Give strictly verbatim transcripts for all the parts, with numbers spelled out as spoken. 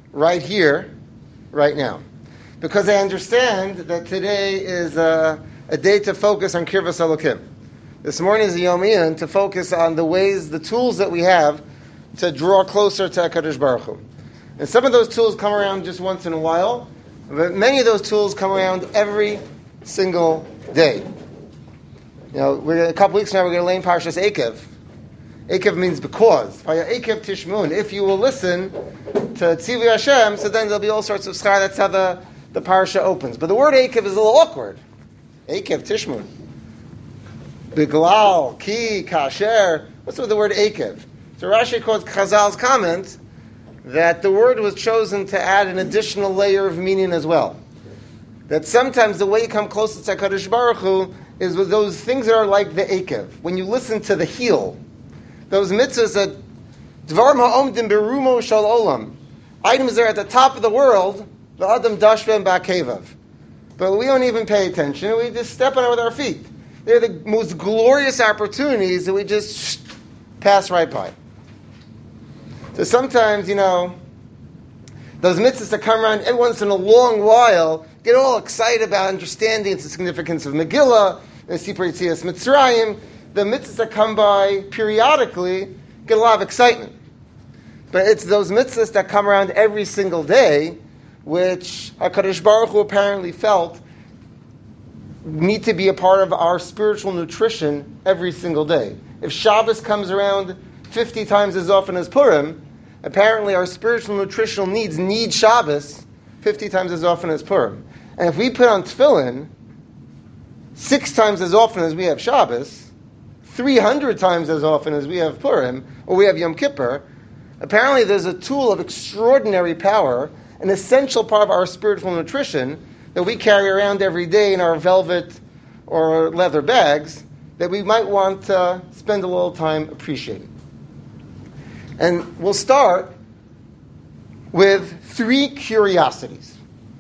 right here, right now. Because I understand that today is a, a day to focus on Kirvas Elokim. This morning is a Yom Iyun to focus on the ways, the tools that we have to draw closer to HaKadosh Baruch Hu. And some of those tools come around just once in a while, but many of those tools come around every single day. You know, we're, a couple weeks from now we're going to learn Parshas Eikev. Eikev means because. Eikev Tishmun. If you will listen to Tzivui Hashem, so then there'll be all sorts of schar. That's how the, the parsha opens. But the word Eikev is a little awkward. Eikev Tishmun. Biglal, Ki, Kasher. What's with the word Eikev? So Rashi quotes Chazal's comment that the word was chosen to add an additional layer of meaning as well. That sometimes the way you come closer to HaKadosh Baruch Hu is with those things that are like the Eikev. When you listen to the heel, those mitzvahs that Dvarim ha'omdim berumo shal olam, items that are at the top of the world, the adam dashvem ba'kevav. But we don't even pay attention. We just step on it with our feet. They're the most glorious opportunities that we just pass right by. So sometimes, you know, those mitzvahs that come around every once in a long while, get all excited about understanding the significance of Megillah, and Sipur Yetzias Mitzrayim. The mitzvahs that come by periodically get a lot of excitement. But it's those mitzvahs that come around every single day, which HaKadosh Baruch Hu apparently felt need to be a part of our spiritual nutrition every single day. If Shabbos comes around fifty times as often as Purim, apparently our spiritual nutritional needs need Shabbos fifty times as often as Purim. And if we put on tefillin six times as often as we have Shabbos, three hundred times as often as we have Purim, or we have Yom Kippur, apparently there's a tool of extraordinary power, an essential part of our spiritual nutrition that we carry around every day in our velvet or leather bags that we might want to spend a little time appreciating. And we'll start with three curiosities.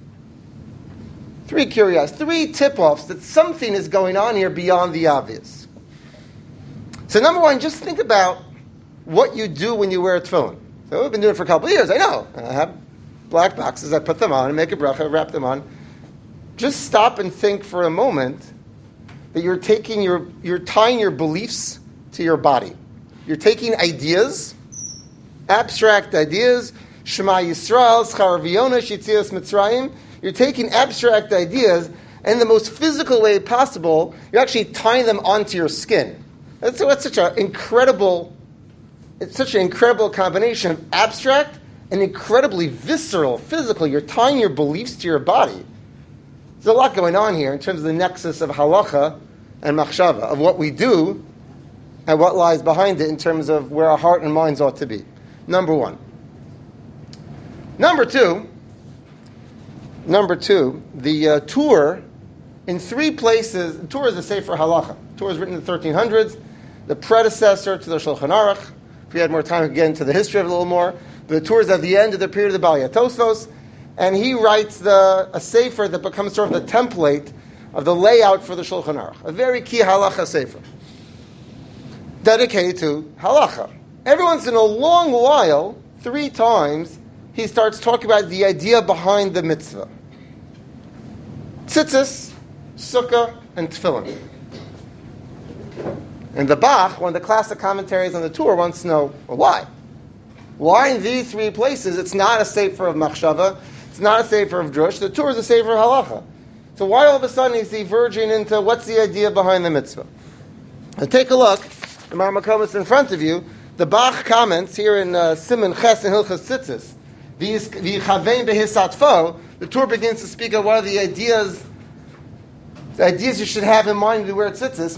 Three curiosities, three tip-offs that something is going on here beyond the obvious. So number one, just think about what you do when you wear a tefillin. So we've been doing it for a couple of years, I know. I have black boxes, I put them on, and make a bracha, wrap them on. Just stop and think for a moment that you're taking your, you're tying your beliefs to your body. You're taking ideas, abstract ideas, Shema Yisrael, Schar V'Yona, Yetzias Mitzrayim. You're taking abstract ideas, and in the most physical way possible, you're actually tying them onto your skin. That's, that's such an incredible, it's such an incredible combination of abstract and incredibly visceral, physical. You're tying your beliefs to your body. There's a lot going on here in terms of the nexus of halacha and machshava, of what we do and what lies behind it in terms of where our heart and minds ought to be. Number one. Number two, number two, the uh, Tur, in three places, the Tur is a Sefer Halacha. The Tur is written in the thirteen hundreds, the predecessor to the Shulchan Aruch. If we had more time, we could get into the history of it a little more. But the Tur is at the end of the period of the Bal Tosfos, and he writes the a Sefer that becomes sort of the template of the layout for the Shulchan Aruch. A very key Halacha Sefer, dedicated to Halacha. Every once in a long while, three times, he starts talking about the idea behind the mitzvah. Tzitzis, Sukkah, and Tefillin. And the Bach, one of the classic commentaries on the Tur, wants to know, well, why? Why in these three places it's not a sefer of machshava, it's not a sefer of drush, the Tur is a sefer of halacha. So why all of a sudden is he verging into what's the idea behind the mitzvah? And take a look, the Marmakom is in front of you. The Bach comments here in uh, Siman Ches and Hilchas Tzitzis. The Tur begins to speak of what are the ideas, the ideas you should have in mind when you wear tzitzis.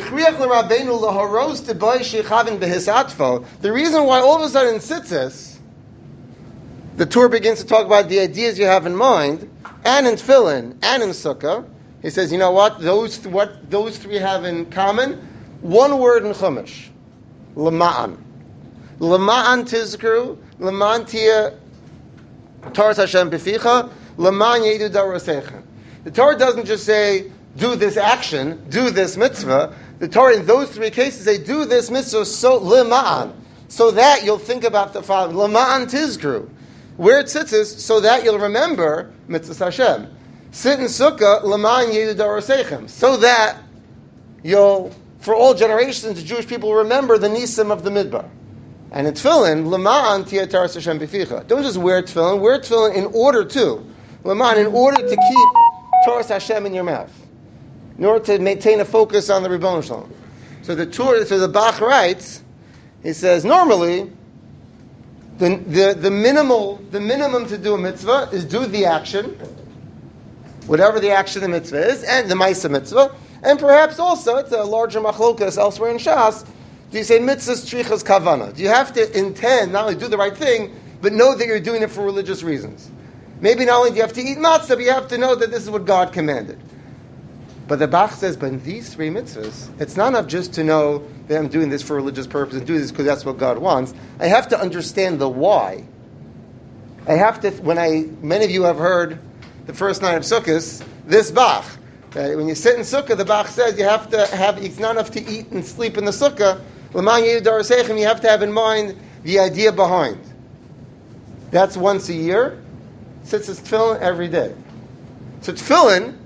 The reason why all of a sudden in tzitzis, the Tur begins to talk about the ideas you have in mind, and in tefillin, and in sukkah. He says, you know what? Those th- what those three have in common? One word in Chumash, lema'an. Lema'an tizkru, lema'an tia Torah Hashem beficha, lema'an yedu darasecha. The Torah doesn't just say, do this action, do this mitzvah. The Torah in those three cases, they do this mitzvah so lema'an, so that you'll think about the following. Lema'an tizkru. Wear tzitzis so that you'll remember mitzvahs Hashem. Sit in sukkah, l'man yedu darosechem, so that you'll, for all generations, the Jewish people will remember the nisim of the midbar. And in tefillin, l'man tiyeh taras Hashem b'ficha. Don't just wear tefillin, wear tefillin in order to, l'man, in order to keep taras Hashem in your mouth, in order to maintain a focus on the Ribono Shalom. So the Torah, so the Bach writes, he says, normally, the, the, the minimal, the minimum to do a mitzvah is do the action, whatever the action of the mitzvah is, and the Maisa mitzvah, and perhaps also, it's a larger machlokas elsewhere in Shas, do you say mitzvahs trichas kavana? Do you have to intend, not only do the right thing, but know that you're doing it for religious reasons? Maybe not only do you have to eat matzah, but you have to know that this is what God commanded. But the Bach says, but in these three mitzvahs, it's not enough just to know that I'm doing this for religious purpose and do this because that's what God wants. I have to understand the why. I have to, when I, many of you have heard the first night of Sukkot, this Bach, that when you sit in Sukkah, the Bach says you have to have, it's not enough to eat and sleep in the Sukkah. L'man yedu darosechem, you have to have in mind the idea behind. That's once a year. Sits as tefillin every day. So tefillin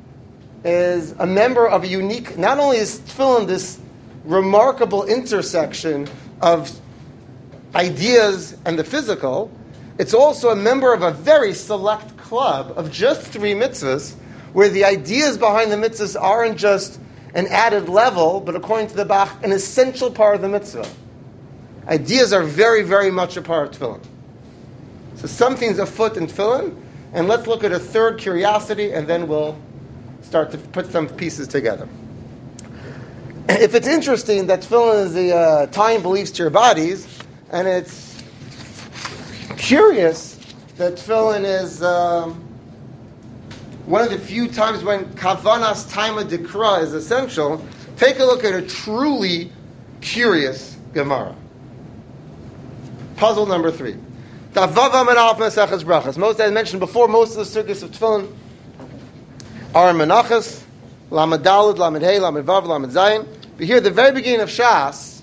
is a member of a unique, not only is tefillin this remarkable intersection of ideas and the physical, it's also a member of a very select club of just three mitzvahs, where the ideas behind the mitzvahs aren't just an added level, but according to the Bach, an essential part of the mitzvah. Ideas are very, very much a part of tefillin. So something's afoot in tefillin, and let's look at a third curiosity, and then we'll start to put some pieces together. If it's interesting that tefillin is the uh, tying beliefs to your bodies, and it's curious that tefillin is um, one of the few times when kavanas taima dekra is essential, take a look at a truly curious Gemara. Puzzle number three. Davav Menachas Maseches Brachas. Most, as I mentioned before, most of the circuits of tefillin are in Menachas, Lamed Daled, Lamed Hey, Lamed Vav, Lamed Zayin. But here, at the very beginning of Shas,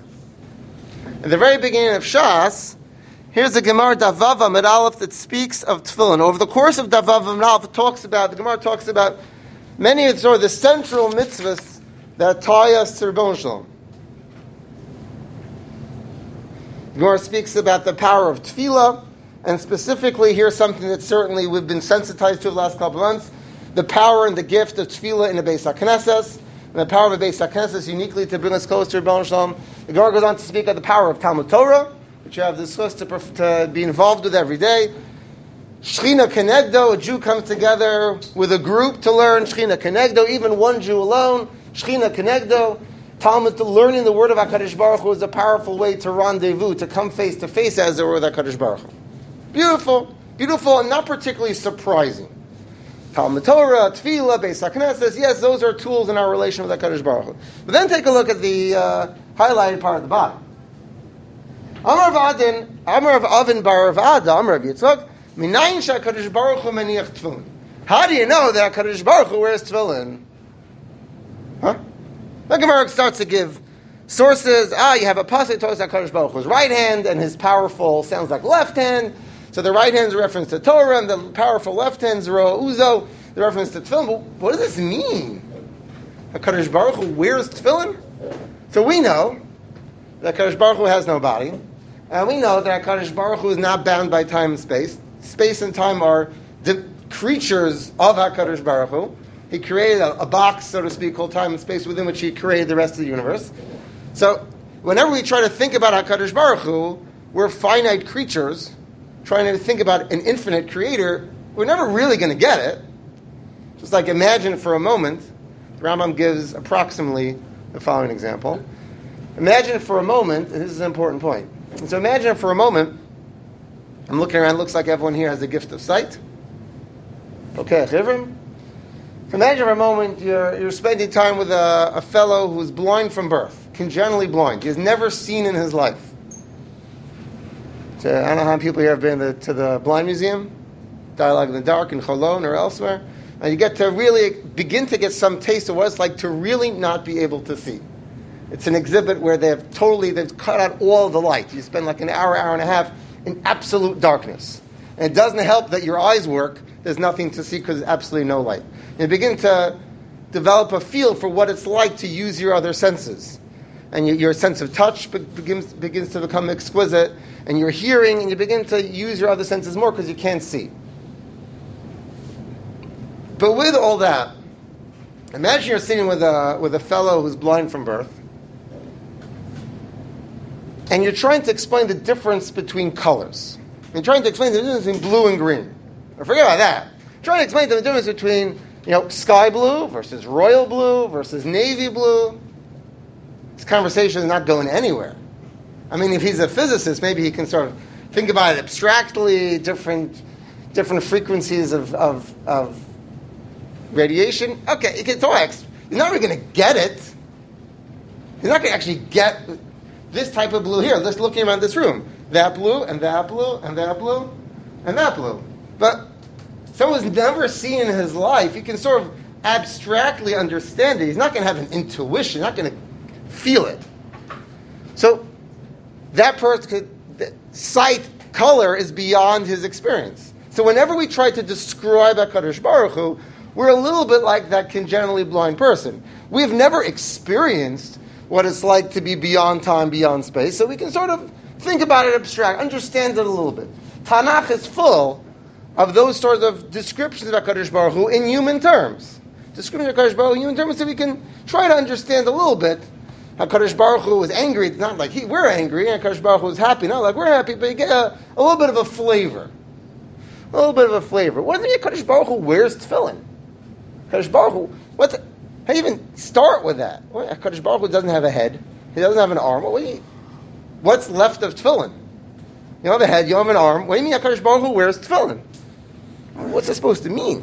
at the very beginning of Shas, here's the Gemara Davav Amud Aleph that speaks of tefillin. Over the course of Davav Amud Aleph, it talks about, the Gemara talks about many of the, sort of the central mitzvahs that tie us to Ribono Shalom. The Gemara speaks about the power of tefillah, and specifically here's something that certainly we've been sensitized to the last couple of months, the power and the gift of tefillah in the Beis HaKnesses, and the power of the Beis HaKnesses uniquely to bring us closer to Ribono Shalom. The Gemara goes on to speak of the power of Talmud Torah, which you have discussed to, to be involved with every day. Shechina Kenegdo, a Jew comes together with a group to learn Shechina Kenegdo, even one Jew alone, Shechina Kenegdo. Talmud, learning the word of HaKadosh Baruch Hu is a powerful way to rendezvous, to come face to face as it were with HaKadosh Baruch Hu. Beautiful, beautiful, and not particularly surprising. Talmud Torah, Tefillah, Beis HaKnesses, yes, those are tools in our relation with HaKadosh Baruch Hu. But then take a look at the uh, highlighted part of the bottom. Amar of Adin, Amar of Avin bar of Ada, Amar of Yitzchak, Minayin she'HaKadosh Baruch Hu meniach tefillin. How do you know that HaKadosh Baruch Hu wears tefillin? Huh? The Gemara starts to give sources. Ah, you have a pasuk Torah HaKadosh Baruch Hu's right hand, and his powerful sounds like left hand. So the right hand is a reference to Torah, and the powerful left hand is Roa Uzo, the reference to tefillin. But what does this mean? HaKadosh Baruch Hu wears tefillin? So we know that HaKadosh Baruch Hu has no body, and we know that HaKadosh Baruch Hu is not bound by time and space. Space and time are the creatures of HaKadosh Baruch Hu. He created a, a box, so to speak, called time and space, within which he created the rest of the universe. So, whenever we try to think about HaKadosh Baruch Hu, we're finite creatures trying to think about an infinite creator. We're never really going to get it. Just like imagine for a moment, the Rambam gives approximately the following example. Imagine for a moment, and this is an important point. And so imagine for a moment, I'm looking around, it looks like everyone here has the gift of sight. Okay, Chivrim. Imagine for a moment you're, you're spending time with a, a fellow who's blind from birth, congenitally blind. He has never seen in his life. So, I don't know how many people here have been to, to the Blind Museum, Dialogue in the Dark in Cholon or elsewhere. And you get to really begin to get some taste of what it's like to really not be able to see. It's an exhibit where they've totally, they've cut out all the light. You spend like an hour, hour and a half in absolute darkness. And it doesn't help that your eyes work. There's nothing to see because there's absolutely no light. You begin to develop a feel for what it's like to use your other senses. And you, your sense of touch begins, begins to become exquisite. And your hearing, and you begin to use your other senses more because you can't see. But with all that, imagine you're sitting with a, with a fellow who's blind from birth. And you're trying to explain the difference between colors. You're trying to explain the difference between blue and green. Or forget about that. You're trying to explain the difference between, you know, sky blue versus royal blue versus navy blue. This conversation is not going anywhere. I mean, if he's a physicist, maybe he can sort of think about it abstractly, different different frequencies of, of, of radiation. Okay, he can talk. He's not really going to get it. He's not going to actually get this type of blue here. Just looking around this room. That blue, and that blue, and that blue, and that blue. But someone who's never seen in his life, he can sort of abstractly understand it. He's not going to have an intuition. He's not going to feel it. So that person could, sight, color is beyond his experience. So whenever we try to describe HaKadosh Baruch Hu, we're a little bit like that congenitally blind person. We've never experienced what it's like to be beyond time, beyond space, so we can sort of think about it abstract, understand it a little bit. Tanakh is full of those sorts of descriptions of HaKadosh Baruch Hu in human terms. Descriptions of HaKadosh Baruch Hu in human terms so we can try to understand a little bit. HaKadosh Baruch Hu is angry. It's not like he, we're angry, and HaKadosh Baruch Hu is happy. Not like we're happy, but you get a, a little bit of a flavor. A little bit of a flavor. What does it mean HaKadosh Baruch Hu wears tefillin? HaKadosh Baruch Hu, what the, how do you even start with that? What, HaKadosh Baruch Hu doesn't have a head. He doesn't have an arm. What do you, what's left of tefillin? You don't have a head, you don't have an arm. What do you mean HaKadosh Baruch Hu wears tefillin? What's that supposed to mean?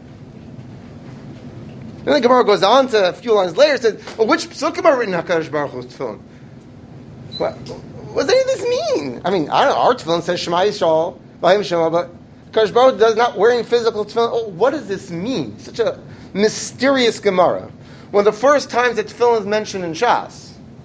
Then the Gemara goes on to a few lines later and says, well, which psukim are written in HaKadosh Baruch Hu's tefillin? What, what does any of this mean? I mean, I don't know, our tefillin says Shema Yisrael, Vayim Shema, but HaKadosh Baruch Hu does not wearing physical tefillin. Oh, what does this mean? Such a mysterious Gemara. One of the first times that tefillin is mentioned in Shas.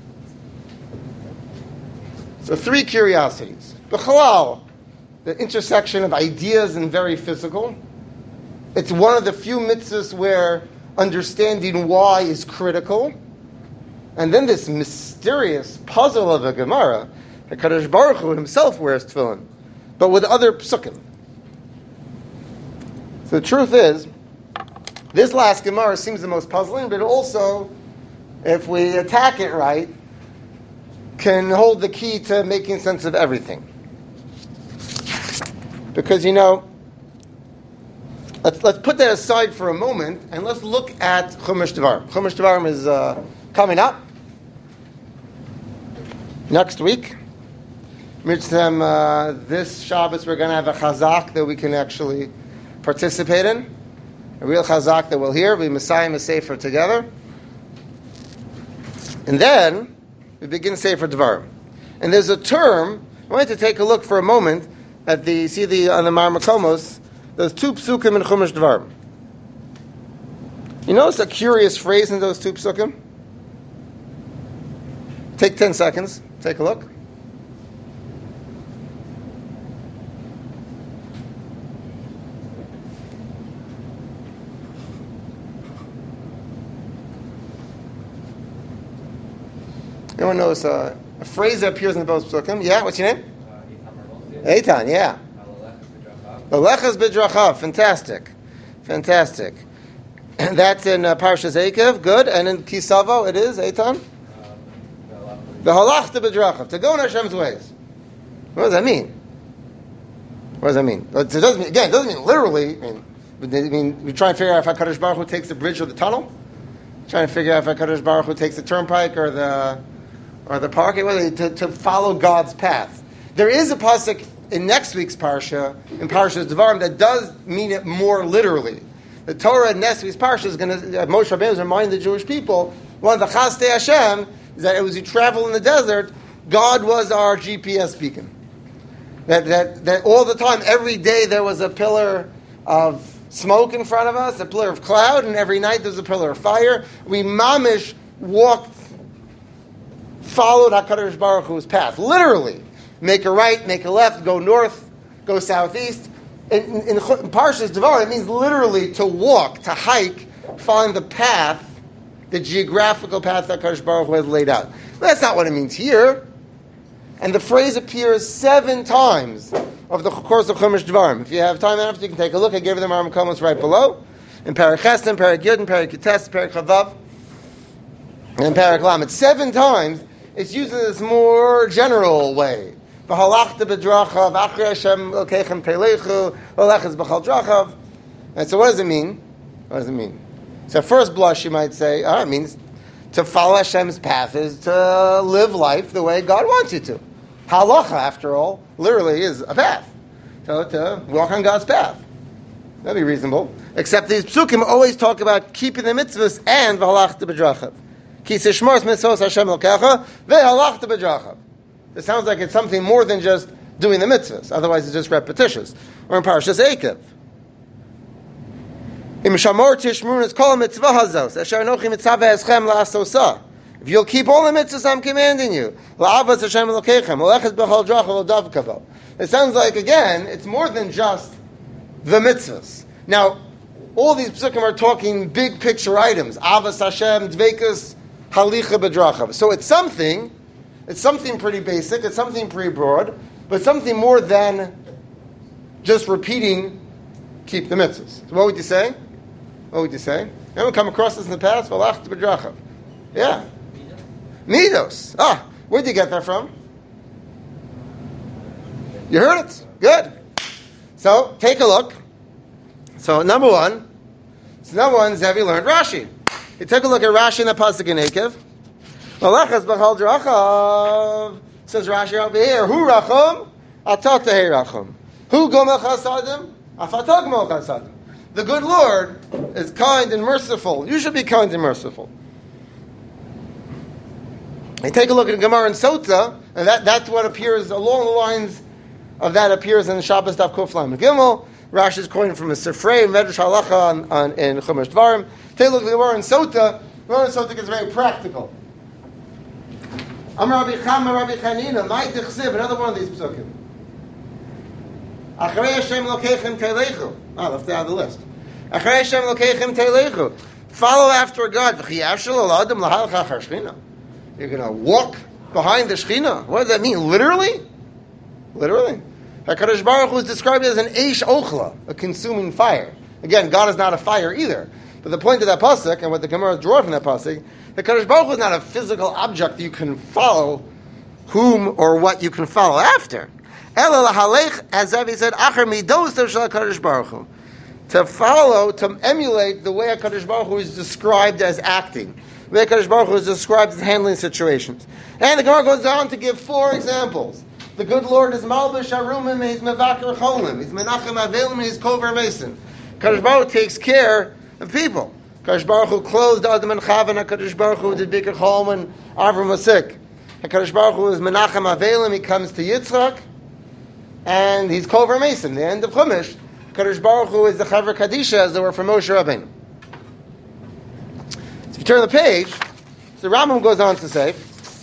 So three curiosities. B'chalal, the intersection of ideas and very physical. It's one of the few mitzvahs where understanding why is critical. And then this mysterious puzzle of a Gemara, that HaKadosh Baruch Hu himself wears tefillin, but with other psukim. So the truth is, this last Gemara seems the most puzzling, but also, if we attack it right, can hold the key to making sense of everything. Because, you know, let's let's put that aside for a moment, and let's look at Chumash Devarim. Chumash Devarim is uh, coming up next week. Mitzvah, uh, this Shabbos we're going to have a chazak that we can actually participate in. A real chazak that we'll hear. We Messiah and Sefer together. And then we begin Sefer Devarim. And there's a term, I wanted to take a look for a moment at the, see the, on the Mar Makomos, those two psukim in Chumash Devarim. You notice a curious phrase in those two psukim? Take ten seconds, take a look. Anyone knows uh, a phrase that appears in both psukim? Yeah, what's your name? Uh, Eitan, yeah. Alechas b'drachav, fantastic. Fantastic. And that's in uh, Parshas Eikev, good. And in Kisavo, it is, Eitan? V'halachta b'drachav, to go in Hashem's ways. What does that mean? What does that mean? It doesn't mean, again, it doesn't mean literally. I mean, I mean, we try and figure out if HaKadosh Baruch Hu takes the bridge or the tunnel. Trying to figure out if HaKadosh Baruch Hu takes the turnpike or the or the parking, to, to follow God's path. There is a pasuk in next week's parsha, in Parshas Devarim, that does mean it more literally. The Torah in next week's parsha is going to, uh, Moshe Rabbeinu is reminding the Jewish people, one of the Chastei Hashem is that as we travel in the desert, God was our G P S beacon. That, that, that all the time, every day there was a pillar of smoke in front of us, a pillar of cloud, and every night there was a pillar of fire. We mamish walked, followed HaKadosh Baruch Hu's path. Literally. Make a right, make a left, go north, go southeast. in, in, in Parshas Devarim, it means literally to walk, to hike, following the path, the geographical path that Kadosh Baruch Hu has laid out. But that's not what it means here. And the phrase appears seven times of the course of Chumash Devarim. If you have time after, you can take a look. I gave them Aram Komos right below. In Perek Chesed, Perek Yud, Perek Yutes, Perek Chavav, and Perek Lamed. Seven times, it's used in this more general way. V'halachta b'drachav, achrei Hashem elkeichem teilechu, v'aleches b'chal drachav. And so what does it mean? What does it mean? So at first blush, you might say, oh, it means to follow Hashem's path is to live life the way God wants you to. Halacha, after all, literally is a path. So to walk on God's path. That'd be reasonable. Except these psukim always talk about keeping the mitzvahs and v'halachta b'drachav. Ki sishmos mitzvos Hashem elkecha v'halachta b'drachav. It sounds like it's something more than just doing the mitzvahs. Otherwise, it's just repetitious. Or in Parashas Eikev. Im shamor tishmurun is kol mitzvah hazos. Asher anochi mitzaveh eschem la'asosa. If you'll keep all the mitzvahs I'm commanding you, la'avas Hashem elokechem, l'echez b'chol drachav l'davkavo. It sounds like, again, it's more than just the mitzvahs. Now, all these psukim are talking big picture items. Avas Hashem, dveikus, halicha b'drachav. So it's something, it's something pretty basic, it's something pretty broad, but something more than just repeating, keep the mitzvahs. So what would you say? What would you say? Anyone come across this in the past? V'alachta b'drachav. Yeah. Midos. Ah, where'd you get that from? You heard it. Good. So, take a look. So, number one. So, number one, Zevi learned Rashi. You take a look at Rashi in the Pasuk in Eikev. V'alachas b'chal drachav. Says Rashi over here. Hu rachum, atat tehei rachum. Hu gomel chasadim, afatah gomel chasadim. The good Lord is kind and merciful. You should be kind and merciful. And take a look at Gemara and Sota, and that, that's what appears along the lines of that appears in Shabbos Daf Kuf Lamed Gimel. Rashi is quoting from a Sifrei Medrash Halacha on, on, in Chumash Dvarim. Take a look at Gemara and Sota. Gemara and Sota is very practical. Amar Rabbi Chama, Rabbi Chanina, Mai Tichsiv, another one of these psukim. Acharei Hashem lokeichem teilechu. Ah, left out of the list. Acharei Hashem lokeichem teilechu. Follow after God. V'chiyashel al adam lahalcha achar Shechina. You're going to walk behind the Shechina. What does that mean? Literally? Literally. HaKadosh Baruch Hu is described as an Eish Ochla, a consuming fire. Again, God is not a fire either. But the point of that pasuk, and what the Gemara draws from that pasuk, the HaKadosh Baruch Hu is not a physical object that you can follow whom or what you can follow after. Ela lahalech, as Zevi said, Acher midos shel HaKadosh Baruch Hu. To follow, to emulate the way HaKadosh Baruch Hu is described as acting. The way HaKadosh Baruch Hu is described as handling situations. And the Gemara goes on to give four examples. The good Lord is Malbish Arumim, he's Mevakar Cholim, he's Menachem Avelim, he's Kover Mason. HaKadosh Baruch Hu takes care of people. HaKadosh Baruch Hu clothed Adam and Chava, HaKadosh Baruch Hu did Bikar Cholim and Avram was sick. HaKadosh Baruch Hu is Menachem Avelim, he comes to Yitzchak, and he's Kover Mason, the end of Chumash. HaKadosh Baruch Hu is the Chaver Kadisha, as they were for Moshe Rabbeinu. So if you turn the page, the Rambam goes on to say,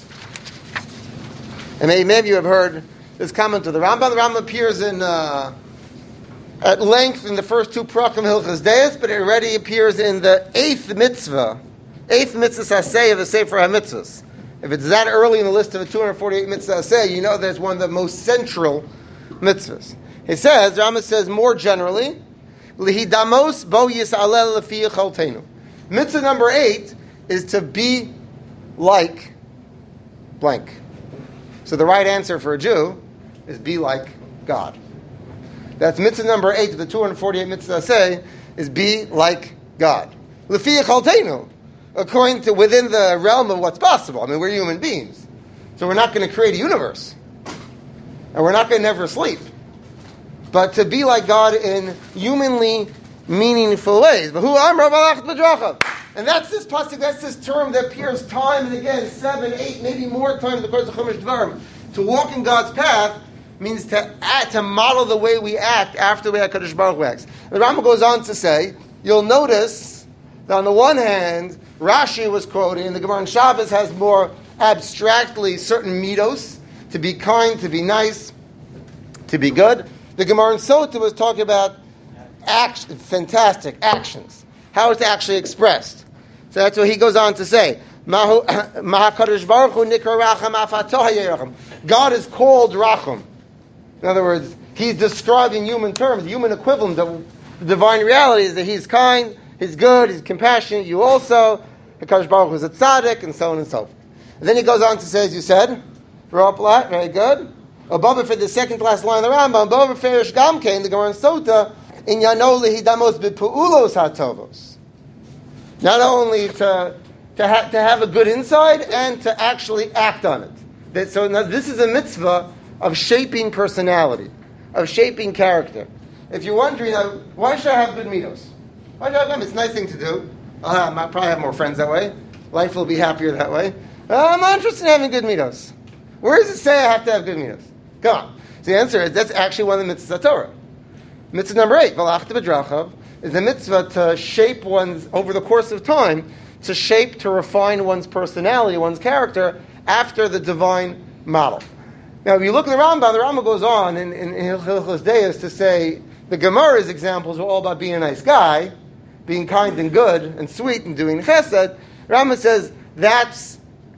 and maybe, maybe you have heard this comment of the Rambam. The Rambam appears in uh, at length in the first two Prakim Hilchas Deis, but it already appears in the eighth mitzvah, eighth mitzvah saseh of the Sefer HaMitzvahs. If it's that early in the list of the two hundred forty-eight mitzvah saseh, you know that it's one of the most central mitzvahs. He says, the Rambam says more generally, Lihidamos bo yis'alel lefi chaltenu. Mitzvah number eight is to be like blank. So the right answer for a Jew is be like God. That's mitzvah number eight of the two hundred forty-eight mitzvahs say is be like God. Lefi chaltenu, according to within the realm of what's possible. I mean, we're human beings, so we're not going to create a universe, and we're not going to never sleep. But to be like God in humanly meaningful ways. But who amra balach b'drachav. And that's this pasuk, that's this term that appears time and again, seven, eight, maybe more times in the course of Chumash Dvarim. To walk in God's path means to act, to model the way we act after the way HaKadosh Baruch Hu acts. The Rambam goes on to say, you'll notice that on the one hand, Rashi was quoting, the Gemara in Shabbos has more abstractly certain midos, to be kind, to be nice, to be good. The Gemara in Sota was talking about action, fantastic actions, how it's actually expressed. So that's what he goes on to say. God is called Rachum. In other words, he's describing human terms, human equivalent of the divine reality is that he's kind, he's good, he's compassionate. You also, HaKadosh Baruch Hu is a tzaddik, and so on and so forth. And then he goes on to say, as you said, very good. Above it for the second last line of the Rambam, above it ferish gamke in the Gemara in Sota, in Yano lehidamos bepu'ulos hatovos. Not only to to, ha- to have a good inside and to actually act on it. That, so now this is a mitzvah of shaping personality, of shaping character. If you're wondering, uh, why should I have good mitos? Why should I have them? It's a nice thing to do. Uh, I might probably have more friends that way. Life will be happier that way. Uh, I'm not interested in having good mitos. Where does it say I have to have good mitos? Come on. So the answer is that's actually one of the mitzvahs of Torah. Mitzvah number eight, V'lachta b'drachav, is the mitzvah to shape one's, over the course of time, to shape, to refine one's personality, one's character, after the divine model. Now, if you look at the Rambam, the Rambam goes on in, in, in Hilchos Deis to say the Gemara's examples are all about being a nice guy, being kind and good and sweet and doing chesed. Rambam says that's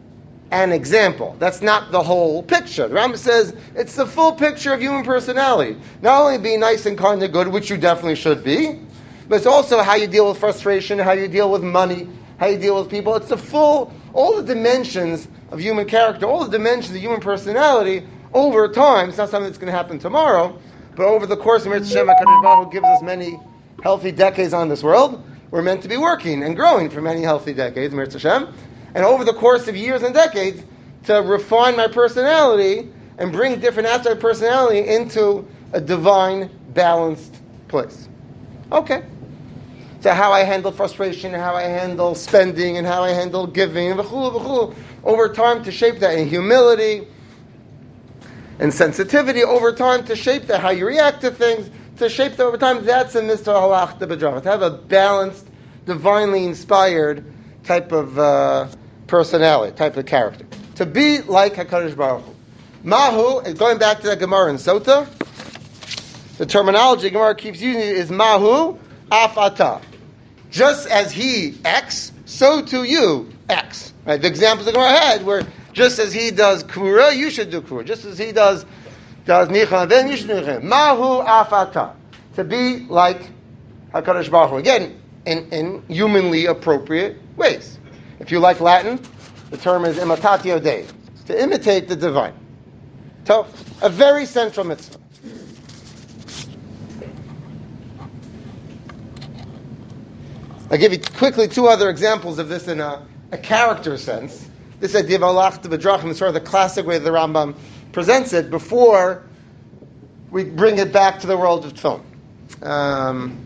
an example. That's not the whole picture. The Rambam says it's the full picture of human personality. Not only being nice and kind and good, which you definitely should be, but it's also how you deal with frustration, how you deal with money, how you deal with people. It's the full, all the dimensions of human character, all the dimensions of human personality over time. It's not something that's going to happen tomorrow, but over the course of Mitzvah Shem, HaKadosh Baruch Hu gives us many healthy decades on this world. We're meant to be working and growing for many healthy decades, Mitzvah Shem. And over the course of years and decades, to refine my personality and bring different aspects of personality into a divine, balanced place. Okay. So how I handle frustration, how I handle spending, and how I handle giving, and v'chulu, v'chulu, over time to shape that in humility and sensitivity, over time to shape that, how you react to things, to shape that over time, that's a mitzvah halachta b'dracha, to have a balanced, divinely inspired type of uh, personality, type of character. To be like HaKadosh Baruch Hu. Mahu, is going back to that Gemara in Sota, the terminology Gemara keeps using is Mahu af ata. Just as he X, so to you X. Right? The examples the Gemara had were just as he does kura, you should do kura. Just as he does does nicha, then you should do nicha. Mahu af ata. To be like HaKadosh Baruch Hu. Again, in, in humanly appropriate ways. If you like Latin, the term is imitatio Dei, to imitate the divine. So, a very central mitzvah. I'll give you quickly two other examples of this in a, a character sense. This idea of halachta b'drachim is sort of the classic way the Rambam presents it before we bring it back to the world of tefillin. Um,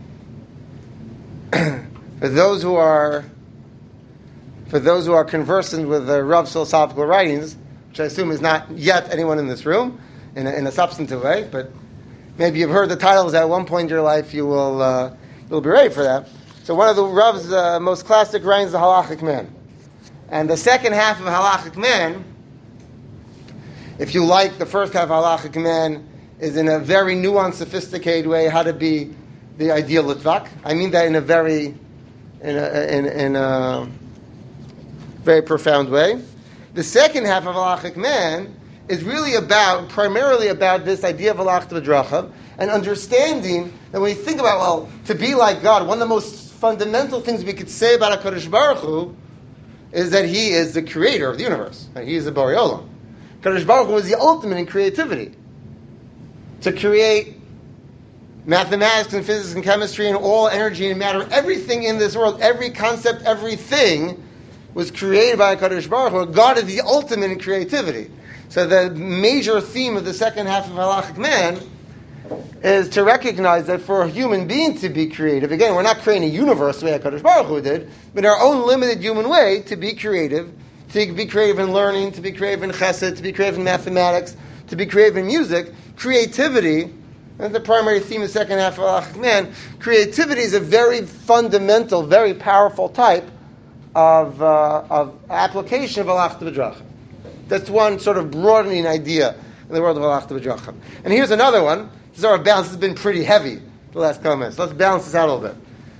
for those who are for those who are conversant with the Rav's philosophical writings, which I assume is not yet anyone in this room, in a, in a substantive way, but maybe you've heard the titles at one point in your life, you will uh, you'll be ready for that. So one of the Rav's uh, most classic writings is the Halachic Man. And the second half of Halachic Man, if you like, the first half of Halachic Man is in a very nuanced, sophisticated way how to be the ideal Litvak. I mean that in a very, in a, in, in a very profound way. The second half of Halachic Man is really about, primarily about this idea of halachta b'drachav, and understanding that when you think about, well, to be like God, one of the most fundamental things we could say about HaKadosh Baruch Hu is that He is the creator of the universe. He is the Borei Olam. HaKadosh Baruch Hu is the ultimate in creativity. To create mathematics and physics and chemistry and all energy and matter, everything in this world, every concept, everything was created by HaKadosh Baruch Hu. God is the ultimate in creativity. So the major theme of the second half of Halachic Man is to recognize that for a human being to be creative, again, we're not creating a universe the way HaKadosh Baruch Hu did, but in our own limited human way, to be creative, to be creative in learning, to be creative in chesed, to be creative in mathematics, to be creative in music. Creativity, and the primary theme of the second half of Halachic Man, creativity is a very fundamental, very powerful type of, uh, of application of halachta b'drachim. That's one sort of broadening idea in the world of halachta b'drachim. And here's another one. This our balance has been pretty heavy the last couple minutes. Let's balance this out a little bit.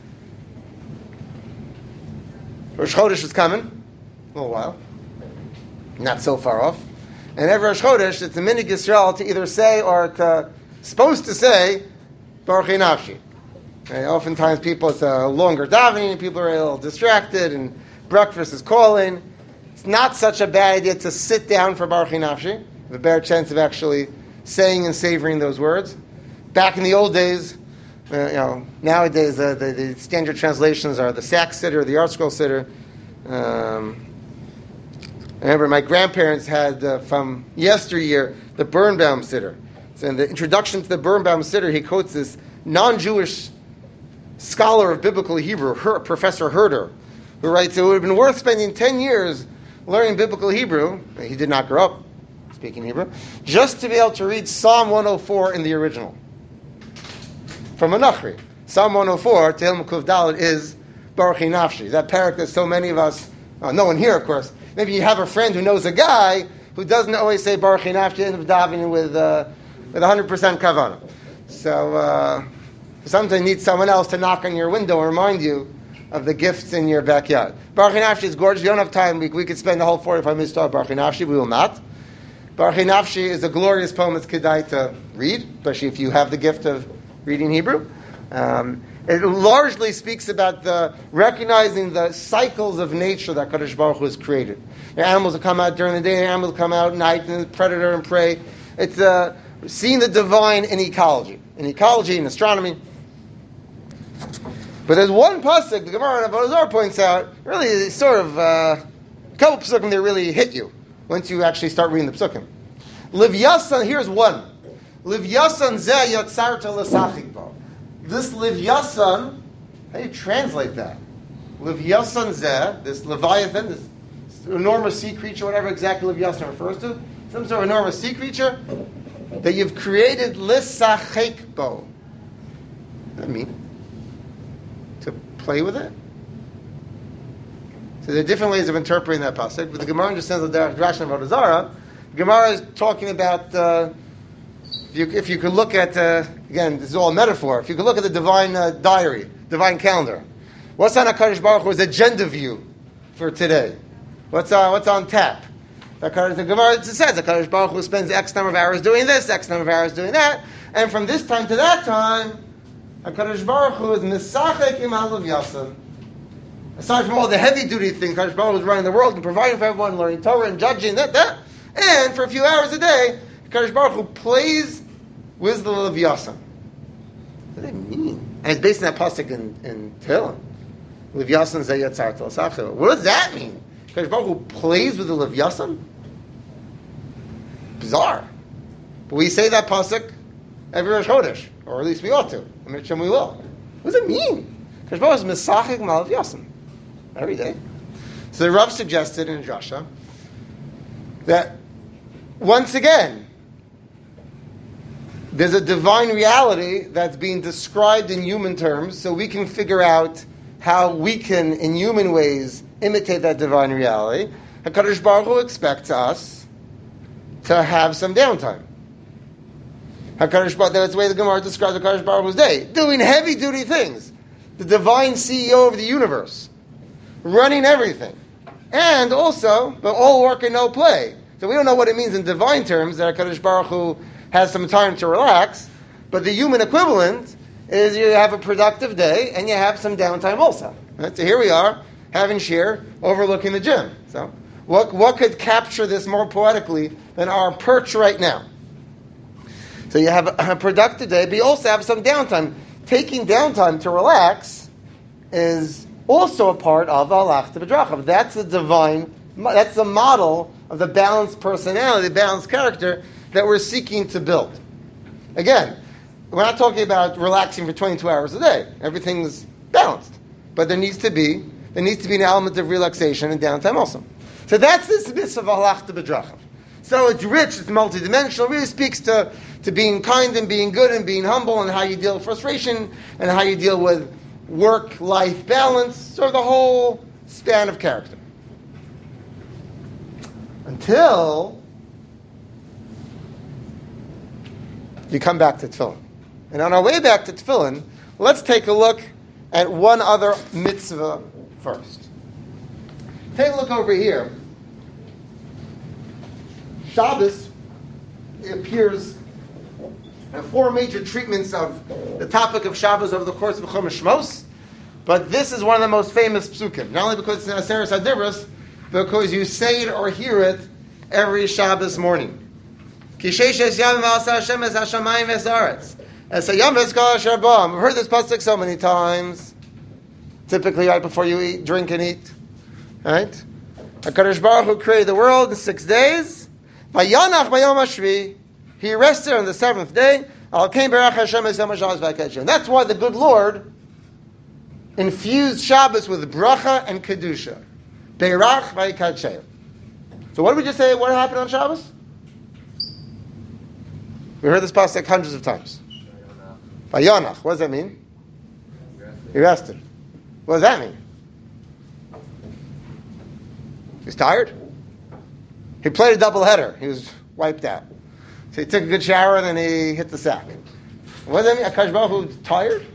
Rosh Chodesh is coming, a little while, not so far off. And every Rosh Chodesh, it's a minhag Yisrael to either say or to supposed to say Baruch Nafshi. And oftentimes people, it's a longer davening, people are a little distracted, and breakfast is calling. It's not such a bad idea to sit down for Baruch Nafshi, with a better chance of actually saying and savoring those words. Back in the old days, uh, you know, nowadays uh, the, the standard translations are the Sack Siddur, the Art Scroll Siddur. Um, I remember my grandparents had uh, from yesteryear the Birnbaum Siddur. So in the introduction to the Birnbaum Siddur, he quotes this non-Jewish scholar of biblical Hebrew, Her, Professor Herder, who writes, it would have been worth spending ten years learning biblical Hebrew. He did not grow up speaking Hebrew, just to be able to read Psalm one oh four in the original. From a Nachri. Psalm one oh four, Tehillim Kuv Dalet, is Baruch Nafshi. That parak that so many of us, uh, no one here of course, maybe you have a friend who knows a guy who doesn't always say Baruch Nafshi and davening with uh, with one hundred percent kavanah. So uh, sometimes you need someone else to knock on your window and remind you of the gifts in your backyard. Baruch Nafshi is gorgeous. You don't have time. We, we could spend the whole forty-five minutes talking Baruch Nafshi. We will not. Baruch Nafshi is a glorious poem. It's kedai to read, especially if you have the gift of reading Hebrew. Um, it largely speaks about the recognizing the cycles of nature that Kadosh Baruch Hu has created. The animals will come out during the day, the animals will come out at night, and the predator and prey. It's uh, seeing the divine in ecology, in ecology and astronomy. But there's one pasuk the Gemara in Avodah Zarah points out. Really, sort of uh, a couple psukim that really hit you once you actually start reading the psukim. Liv Yasan, here's one. Liv Yasan zeh yatzarta l'sachik bo. This Liv Yasan, how do you translate that? Liv Yasan zeh, this Leviathan, this enormous sea creature, whatever exactly Liv Yasan refers to, some sort of enormous sea creature that you've created l'sachik bo. What does that mean? To play with it? So there are different ways of interpreting that pasuk, but the Gemara understands the Drash of Avodah Zarah. The Gemara is talking about, uh, if, you, if you could look at, uh, again, this is all a metaphor, if you could look at the divine uh, diary, divine calendar, what's on HaKadosh Baruch Hu's agenda view for today? What's on, what's on tap? The Gemara says HaKadosh Baruch Hu spends X number of hours doing this, X number of hours doing that, and from this time to that time, HaKadosh Baruch Hu is Misachek im Halav Yasan. Aside from all the heavy duty things, HaKadosh Baruch Hu is running the world and providing for everyone, learning Torah and judging that, that. And for a few hours a day, HaKadosh Baruch Hu plays with the Lev Yasan. What does that mean? And it's based on that pasuk in, in Tehillim. Lev Yasan zeh yatzar tel sachil. What does that mean? HaKadosh Baruch Hu plays with the Lev Yasan? Bizarre. But we say that pasuk every Rosh Chodesh, or at least we ought to. I mean, we will. What does it mean? HaKadosh Baruch Hu is Mesachik Malav Yasan. Every day. So the Rav suggested in Drasha that once again, there's a divine reality that's being described in human terms, so we can figure out how we can, in human ways, imitate that divine reality. HaKadosh Baruch Hu expects us to have some downtime. HaKadosh Baruch Hu, that's the way the Gemara describes HaKadosh Baruch Hu's day, doing heavy-duty things. The divine C E O of the universe, running everything. And also, but all work and no play. So we don't know what it means in divine terms that HaKadosh Baruch Hu has some time to relax, but the human equivalent is you have a productive day and you have some downtime also. Right? So here we are, having shir, overlooking the gym. So what what could capture this more poetically than our perch right now? So you have a, a productive day, but you also have some downtime. Taking downtime to relax is also a part of Alach B'Drachav. That's the divine, that's the model of the balanced personality, the balanced character that we're seeking to build. Again, we're not talking about relaxing for twenty-two hours a day. Everything's balanced. But there needs to be, there needs to be an element of relaxation and downtime also. So that's this mitzvah of Alach B'Drachav. So it's rich, it's multidimensional, it really speaks to, to being kind and being good and being humble and how you deal with frustration and how you deal with work-life balance, sort of the whole span of character. Until you come back to tefillin. And on our way back to Tefillin, let's take a look at one other mitzvah first. Take a look over here. Shabbos appears in four major treatments of the topic of Shabbos over the course of Chumash Shmos, but this is one of the most famous psukim, not only because it's in Aseret HaDibros, because you say it or hear it every Shabbos morning. Ki sheishes yamim v'asa Hashem es hashamayim v'esaretz. Es hayam v'eskal asher ba. We've heard this pasuk so many times. Typically right before you eat, drink and eat. Right? HaKadosh Baruch Hu created the world in six days. Vayanach bayom hashvi. He rested on the seventh day. Al kein berach Hashem es yom hashaz v'akadshim. That's why the good Lord infused Shabbos with bracha and kedusha. Beirach v'akadshim. So what did we just say? What happened on Shabbos? We heard this pasuk hundreds of times. Vayanach. What does that mean? He rested. What does that mean? He's tired? He played a double header. He was wiped out. So he took a good shower and then he hit the sack. What does that mean? Akash Baruch Hu was tired?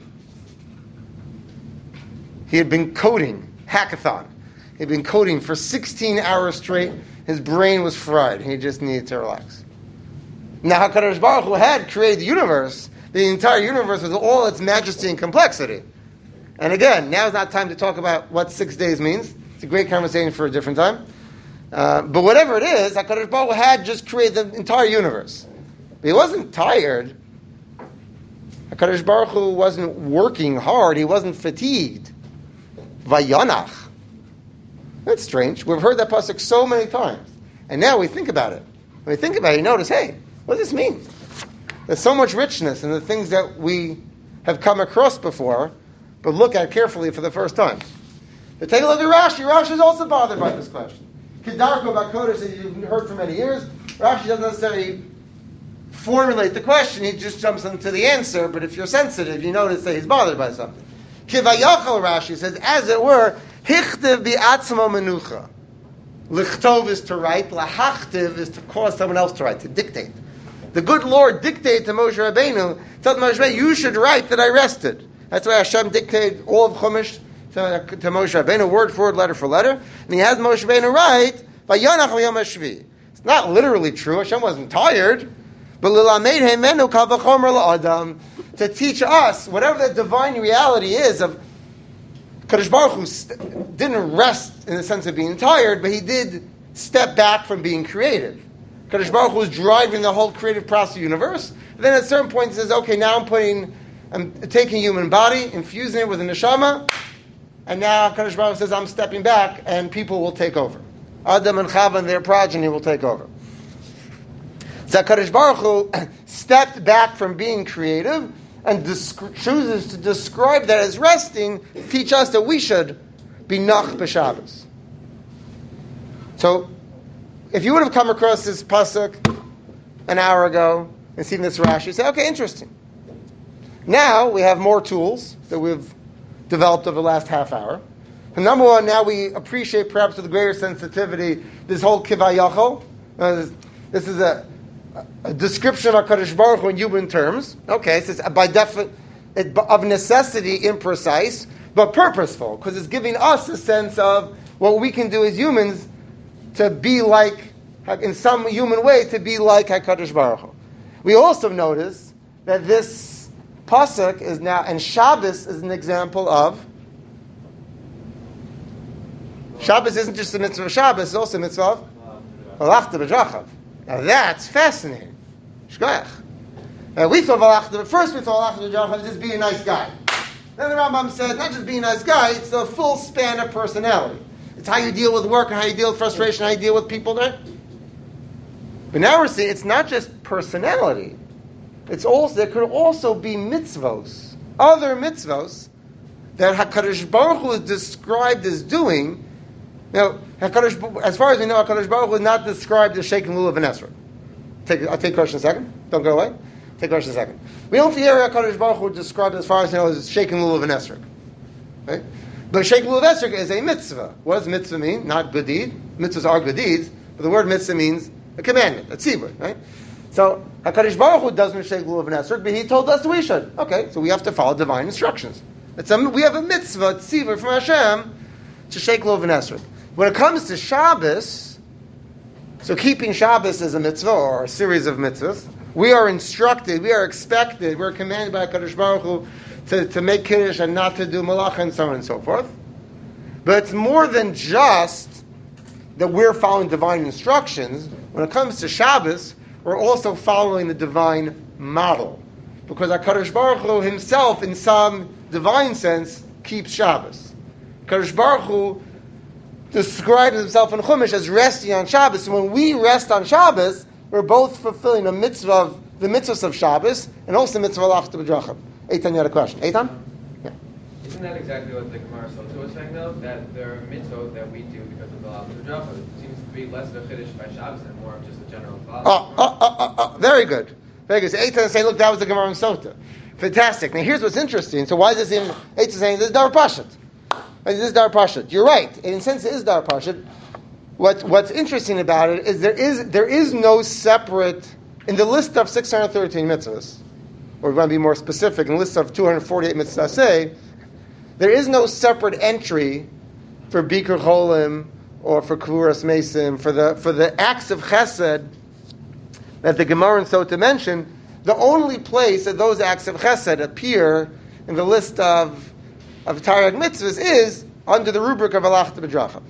He had been coding, hackathon. He had been coding for sixteen hours straight. His brain was fried. He just needed to relax. Now HaKadosh Baruch Hu had created the universe, the entire universe with all its majesty and complexity. And again, now is not time to talk about what six days means. It's a great conversation for a different time. Uh, but whatever it is, HaKadosh Baruch Hu had just created the entire universe. But he wasn't tired. HaKadosh Baruch Hu wasn't working hard. He wasn't fatigued. Vayanach. That's strange. We've heard that pasuk so many times. And now we think about it. When we think about it, you notice, hey, what does this mean? There's so much richness in the things that we have come across before, but look at carefully for the first time. But take a look at Rashi. Rashi is also bothered by this question. Kedarko Bakodesh that you've heard for many years. Rashi doesn't necessarily formulate the question. He just jumps into the answer. But if you're sensitive, you notice that he's bothered by something. Kivayachal, Rashi says, as it were, Hichtiv bi'atzmo menucha. Lichtov is to write. Lahachtiv is to cause someone else to write, to dictate. The good Lord dictated to Moshe Rabbeinu, told Moshe Rabbeinu, you should write that I rested. That's why Hashem dictated all of Chumash to, to Moshe Rabbeinu, word for word, letter for letter. And he has Moshe Rabbeinu write, Vayanach v'yom hashvi. It's not literally true. Hashem wasn't tired. But lilamed hemenu kal v'chomer la'adam. To teach us, whatever the divine reality is of Kadosh Baruch Hu st- didn't rest in the sense of being tired, but he did step back from being creative. Kadosh Baruch Hu was driving the whole creative process of the universe. And then at a certain point he says, okay, now I'm putting, I'm taking a human body, infusing it with a neshama, and now Kadosh Baruch Hu says, I'm stepping back, and people will take over. Adam and Chava and their progeny will take over. So Kadosh Baruch Hu stepped back from being creative, and desc- chooses to describe that as resting, teach us that we should be nach b'Shabbos. So, if you would have come across this pasuk an hour ago and seen this Rashi, you say, okay, interesting. Now we have more tools that we've developed over the last half hour. And number one, now we appreciate perhaps with greater sensitivity this whole kivayachol. Uh, this, this is a A description of HaKadosh Baruch Hu in human terms. Okay, so it's by defi- it, of necessity imprecise, but purposeful, because it's giving us a sense of what we can do as humans to be like, in some human way, to be like HaKadosh Baruch Hu. We also notice that this pasuk is now, and Shabbos is an example of, Shabbos isn't just a mitzvah of Shabbos, it's also a mitzvah of Halachta b'Drachav. Now that's fascinating. Shkoyach. Uh, we thought Valachta, but first we thought Valachta B'Drachav, just be a nice guy. Then the Rambam said, not just be a nice guy, it's the full span of personality. It's how you deal with work, and how you deal with frustration, how you deal with people there. But now we're seeing it's not just personality. It's also, there could also be mitzvos, other mitzvos, that HaKadosh Baruch Hu is described as doing. Now, HaKadosh, as far as we know, HaKadosh Baruch Hu is not described as shaking lulav and esrog. Take, I'll take a question in a second. Don't go away. Take a question in a second. We don't hear HaKadosh Baruch Hu described, as far as we know, as shaking lulav and esrog. Right? But shaking lulav and esrog is a mitzvah. What does mitzvah mean? Not good deed. Mitzvahs are good deeds, but the word mitzvah means a commandment, a tzibur, right? So HaKadosh Baruch Hu doesn't shake lulav and esrog, but he told us we should. Okay, so we have to follow divine instructions. It's a, we have a mitzvah, tzivah from Hashem, to shake lulav and esrog. When it comes to Shabbos, so keeping Shabbos is a mitzvah, or a series of mitzvahs, we are instructed, we are expected, we're commanded by HaKadosh Baruch Hu to, to make kiddush and not to do malacha and so on and so forth. But it's more than just that we're following divine instructions. When it comes to Shabbos, we're also following the divine model. Because HaKadosh Baruch Hu himself, in some divine sense, keeps Shabbos. HaKadosh Baruch Hu describes himself in Chumash as resting on Shabbos. So when we rest on Shabbos, we're both fulfilling a mitzvah of the mitzvahs of Shabbos and also the mitzvah of Alachta B'drachim. Eitan, you had a question. Eitan? Yeah. Isn't that exactly what the Gemara Sota was saying, though? That there are mitzvot that we do because of the Alachta B'drachim. It seems to be less of a chiddush by Shabbos and more of just a general thought. Oh, oh, oh, oh, oh, very good. Very good. So Eitan is saying, look, that was the Gemara in Sota. Fantastic. Now here's what's interesting. So why is this even, Eitan saying, this is Dar Pashat. This is Dar Pashat. You're right. In a sense, it is Dar Pashat. What, what's interesting about it is there is there is no separate, in the list of six hundred thirteen mitzvahs, or we want to be more specific, in the list of two hundred forty-eight mitzvahs, say, there is no separate entry for Bikur Cholim or for Kvuras Mesim, for the for the acts of Chesed that the Gemara and Sota mentioned. The only place that those acts of Chesed appear in the list of of Taryag mitzvahs is under the rubric of Alachta B'drachim.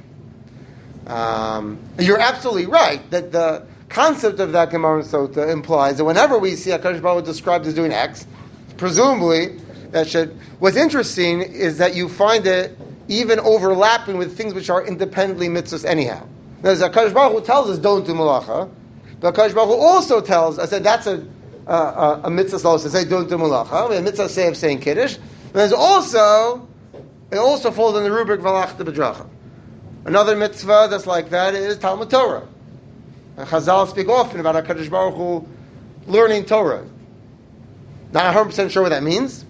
Um, you're absolutely right that the concept of that Gemara and Sota implies that whenever we see HaKadosh Baruch Hu described as doing X, presumably that should. What's interesting is that you find it even overlapping with things which are independently mitzvahs anyhow. Now, HaKadosh Baruch Hu tells us don't do malacha, but HaKadosh Baruch Hu also tells. I said that's a a, a, a mitzvah also say don't do malacha. We have mitzvah say of saying kiddush. But there's also it also falls in the rubric of Alachta B'drachim. Another mitzvah that's like that is Talmud Torah. And Chazal speak often about HaKadosh Baruch Hu learning Torah. Not one hundred percent sure what that means.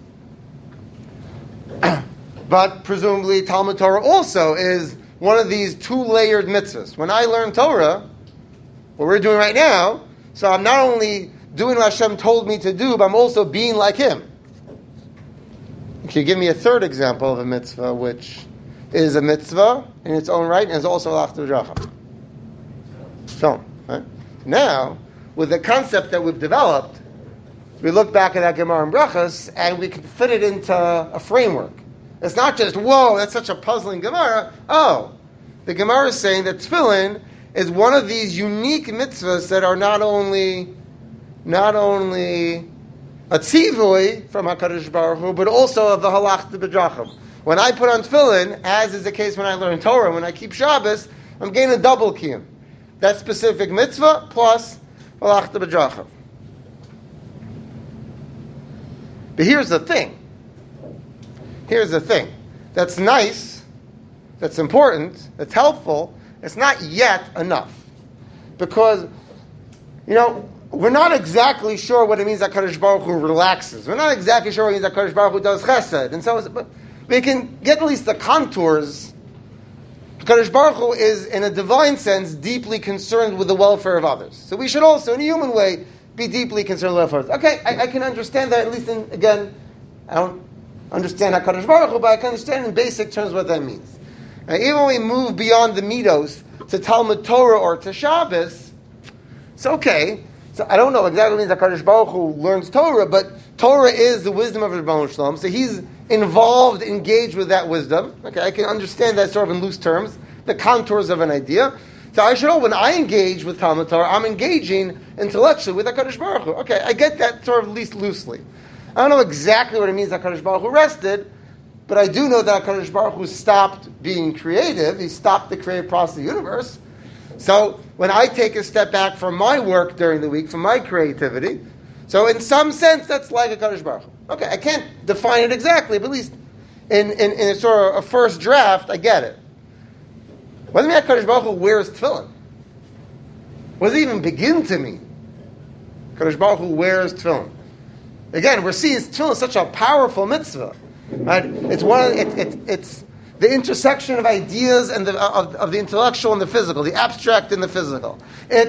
But presumably Talmud Torah also is one of these two-layered mitzvahs. When I learn Torah, what we're doing right now, so I'm not only doing what Hashem told me to do, but I'm also being like Him. Can you give me a third example of a mitzvah which is a mitzvah in its own right and is also Alachta B'drachim? So, right? Now, with the concept that we've developed, we look back at that Gemara and Brachas and we can fit it into a framework. It's not just, whoa, that's such a puzzling Gemara. Oh, the Gemara is saying that Tefillin is one of these unique mitzvahs that are not only not only a tzivui from HaKadosh Baruch Hu, but also of the Halachta B'drachim. When I put on Tefillin, as is the case when I learn Torah, when I keep Shabbos, I'm getting a double kiyum. That specific mitzvah plus Halachta B'drachim. But here's the thing. Here's the thing. That's nice, that's important, that's helpful. It's not yet enough. Because, you know, we're not exactly sure what it means that HaKadosh Baruch Hu relaxes. We're not exactly sure what it means that HaKadosh Baruch Hu does chesed. And so, but we can get at least the contours. HaKadosh Baruch Hu is, in a divine sense, deeply concerned with the welfare of others. So we should also, in a human way, be deeply concerned with the welfare of others. Okay, I, I can understand that, at least in, again, I don't understand HaKadosh Baruch Hu, but I can understand in basic terms what that means. Now, even when we move beyond the midos to Talmud Torah or to Shabbos, it's okay. So I don't know exactly what it means that HaKadosh Baruch Hu learns Torah, but Torah is the wisdom of Rebbeinu Shalom, so he's involved, engaged with that wisdom. Okay, I can understand that sort of in loose terms, the contours of an idea. So I should know when I engage with Talmud Torah, I'm engaging intellectually with HaKadosh Baruch Hu. Okay, I get that sort of at least loosely. I don't know exactly what it means that HaKadosh Baruch Hu rested, but I do know that HaKadosh Baruch Hu stopped being creative. He stopped the creative process of the universe. So when I take a step back from my work during the week, from my creativity, so in some sense that's like HaKadosh Baruch Hu. Okay, I can't define it exactly, but at least in, in, in a sort of a first draft, I get it. What does it mean HaKadosh Baruch Hu wears tefillin? What does it even begin to mean? HaKadosh Baruch Hu wears tefillin. Again, we're seeing tefillin is such a powerful mitzvah. Right? It's one. It, it, it's the intersection of ideas and the, of, of the intellectual and the physical, the abstract and the physical. It's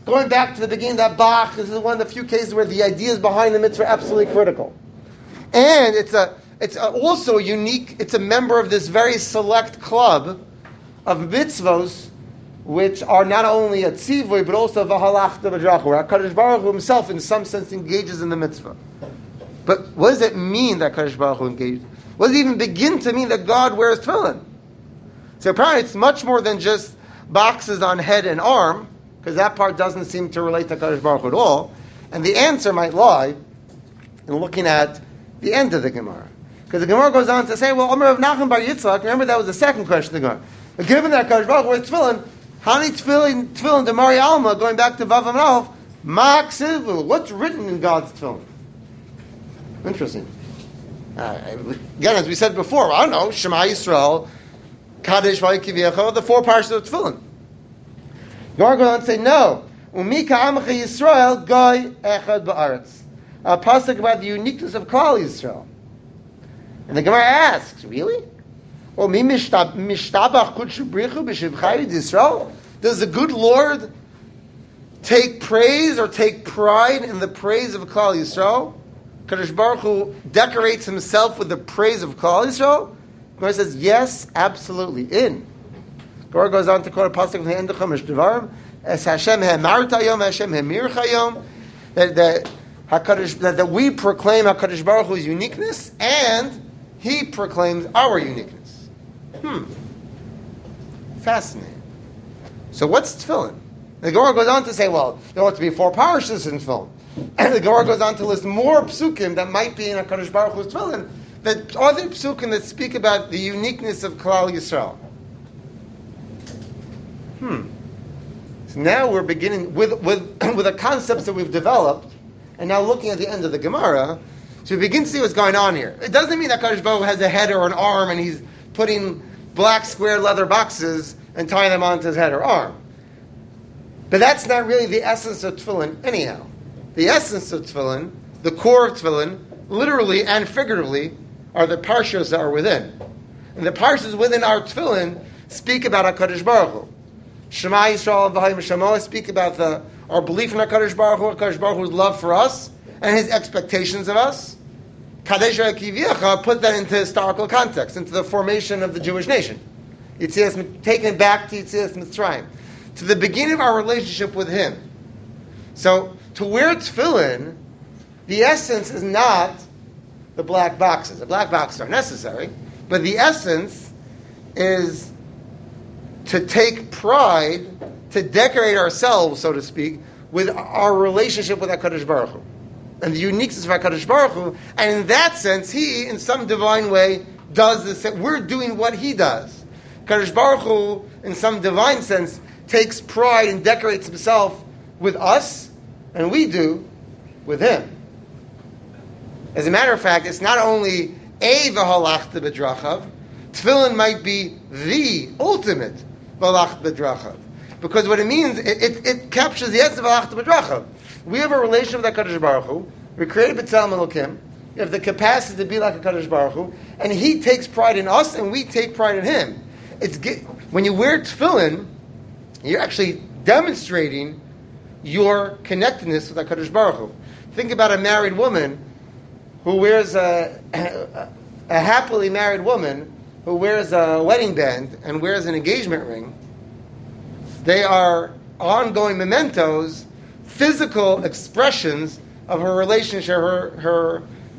Going back to the beginning, that Bach, this is one of the few cases where the ideas behind the mitzvah are absolutely critical. And it's a it's a, also unique, it's a member of this very select club of mitzvos, which are not only a tzivui, but also v'halachta b'dracha, where HaKadosh Baruch Hu himself, in some sense, engages in the mitzvah. But what does it mean that HaKadosh Baruch Hu engages? What does it even begin to mean that God wears tefillin? So apparently it's much more than just boxes on head and arm, because that part doesn't seem to relate to HaKadosh Baruch Hu at all. And the answer might lie in looking at the end of the Gemara. Because the Gemara goes on to say, well, Omer of Nachum Bar Yitzchak, remember that was the second question of the Gemara. But given that HaKadosh Baruch Hu wears tefillin, Hani tefillin, tefillin, Demari Alma, going back to Vav Amalf, Ma Ksivu, what's written in God's tefillin? Interesting. Uh, again, as we said before, I don't know, Shema Yisrael, Kadesh Vayikivyecha, the four parts of tefillin. Gemara goes on to say, no. Umika Amacha Yisrael, Goy Echad Ba'aretz. A pasuk about the uniqueness of Klal Yisrael. And the Gemara asks, really? Well, mi mishtabach kudshu brichu b'shivchayid Yisrael? Does the good Lord take praise or take pride in the praise of Klal Yisrael? Kadosh Baruch Hu decorates himself with the praise of Klal Yisrael? Gemara says, yes, absolutely. In. Gemara goes on to quote a pasuk from the end of Chumash Devarim, Es Hashem he'emarta yom, Hashem he'mircha yom, that, that, HaKadosh, that, that we proclaim HaKadosh Baruch Hu's uniqueness, and He proclaims our uniqueness. Hmm. Fascinating. So what's tefillin? The Gemara goes on to say, well, there ought to be four parashas in tefillin. And the Gemara goes on to list more psukim that might be in HaKadosh Baruch Hu's tefillin, that other psukim that speak about the uniqueness of Klal Yisrael. Hmm. So now we're beginning with with with the concepts that we've developed, and now looking at the end of the Gemara, so we begin to see what's going on here. It doesn't mean that Kadosh Baruch Hu has a head or an arm, and he's putting black square leather boxes and tying them onto his head or arm. But that's not really the essence of tefillin anyhow. The essence of tefillin, the core of tefillin, literally and figuratively, are the parshas that are within. And the parshas within our tefillin speak about HaKadosh Baruch Hu. Shema Yisrael v'hayim Shema speak about the our belief in HaKadosh Baruch Hu, HaKadosh Baruch Hu's love for us, and His expectations of us. Kadesh Vayikivyecha put that into historical context, into the formation of the Jewish nation. Yitzias, taking it back to Yitzias Mitzrayim, to the beginning of our relationship with Him. So, to wear tefillin, the essence is not the black boxes. The black boxes are necessary, but the essence is to take pride, to decorate ourselves, so to speak, with our relationship with HaKadosh Baruch Hu, and the uniqueness of HaKadosh Baruch Hu, and in that sense, He, in some divine way, does this. We're doing what He does. HaKadosh Baruch Hu, in some divine sense, takes pride and decorates Himself with us, and we do with Him. As a matter of fact, it's not only a v'halachta b'drachav, tefillin might be the ultimate v'halachta b'drachav. Because what it means, it, it, it captures the essence of v'halachta b'drachav. We have a relationship with HaKadosh Baruch Hu. We're created b'tzelem Elokim. We have the capacity to be like HaKadosh Baruch Hu. And He takes pride in us, and we take pride in Him. It's when you wear tefillin, you're actually demonstrating your connectedness with HaKadosh Baruch Hu. Think about a married woman who wears a, a, a happily married woman who wears a wedding band and wears an engagement ring. They are ongoing mementos, physical expressions of her relationship, her, her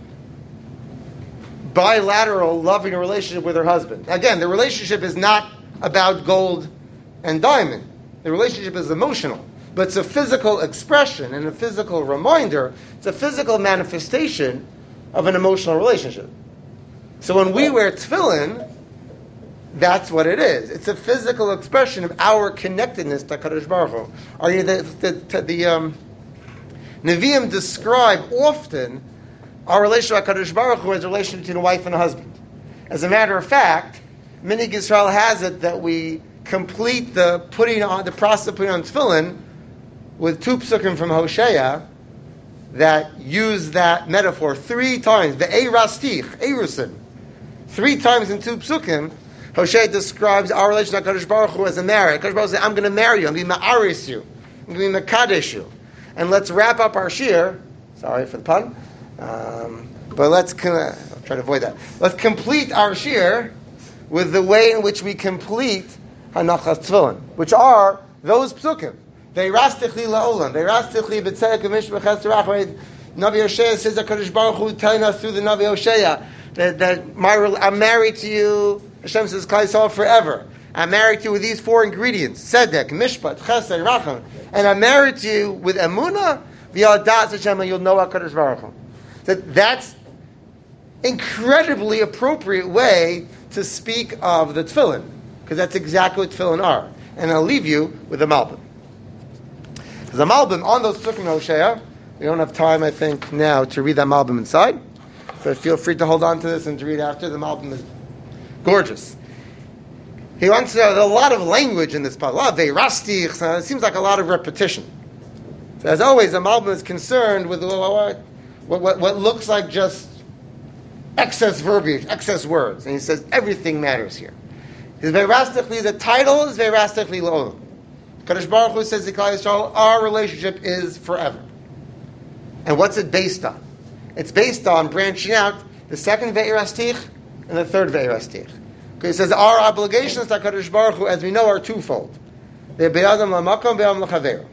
bilateral loving relationship with her husband. Again, the relationship is not about gold and diamond. The relationship is emotional, but it's a physical expression and a physical reminder. It's a physical manifestation of an emotional relationship. So when we wear tefillin, that's what it is. It's a physical expression of our connectedness to HaKadosh Baruch Hu. Are you the the, the, the um, Nevi'im describe often our relationship with HaKadosh Baruch Hu as a relation between a wife and a husband. As a matter of fact, Minig Yisrael has it that we complete the putting on the process of putting on tefillin with two psukim from Hosea that use that metaphor three times. The Eirastich, Eirusin. Three times in two psukim, Hosea describes our relation to HaKadosh Baruch Hu as a marriage. HaKadosh Baruch Hu says, I'm going to marry you. I'm going to ma'aris you. I'm going to be Mekadesh. And let's wrap up our shir. Sorry for the pun. Um, but let's uh, I'll try to avoid that. Let's complete our shir with the way in which we complete Hanachas Tefillin, which are those psukim. Ve'irastichli la'olam. Ve'irastichli b'tzedek v'mishpachas terach. Navi Hosea says that HaKadosh Baruch Hu telling us through the Navi Hosea that, that my, I'm married to you. Hashem says, Klal Yisrael forever. I'm married to you with these four ingredients: tzedek, mishpat, chesed, racham. And I'm married to you with emunah, v'yadas Hashem, and you'll know HaKadosh Baruch Hu. That that's incredibly appropriate way to speak of the tefillin, because that's exactly what tefillin are. And I'll leave you with the Malbim. Because the Malbim on those psukim Hosea, we don't have time, I think, now to read that Malbim inside, but feel free to hold on to this and to read after. The Malbim is gorgeous. He wants to, there's a lot of language in this part, a lot of ve'rastich, it seems like a lot of repetition. So as always, the Malbim is concerned with what, what, what looks like just excess verbiage, excess words. And he says everything matters here. His ve'rastically, the title is ve'rasticli l'olam. Kadosh Baruch Hu says to Klal Yisrael, our relationship is forever. And what's it based on? It's based on branching out the second ve'irastich and the third ve'irastich. Okay, it says our obligations to HaKadosh Baruch Hu, as we know, are twofold. They're be'adam la'makom, be'adam l'chaver.